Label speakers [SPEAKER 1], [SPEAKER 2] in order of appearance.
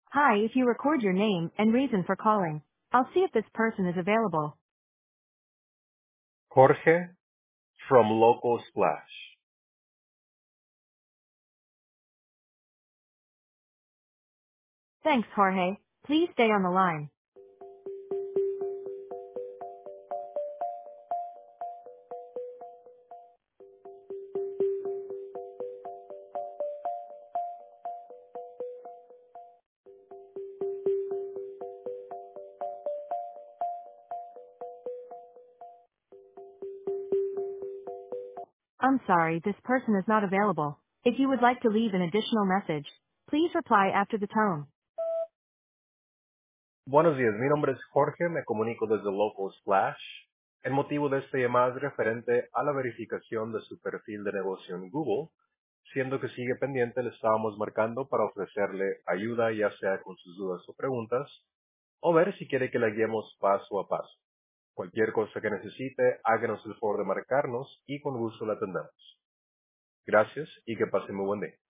[SPEAKER 1] Hi, if you record your name and reason for calling, I'll see if this person is available.
[SPEAKER 2] Jorge from Local Splash.
[SPEAKER 1] Thanks, Jorge. Please stay on the line. I'm sorry, this person is not available. If you would like to leave an additional message, please reply after the tone.
[SPEAKER 2] Buenos días, mi nombre es Jorge, me comunico desde Local Splash. El motivo de esta llamada es referente a la verificación de su perfil de negocio en Google. Siendo que sigue pendiente, le estábamos marcando para ofrecerle ayuda, ya sea con sus dudas o preguntas, o ver si quiere que la guiemos paso a paso. Cualquier cosa que necesite, háganos el favor de marcarnos y con gusto la atendemos. Gracias y que pase muy buen día.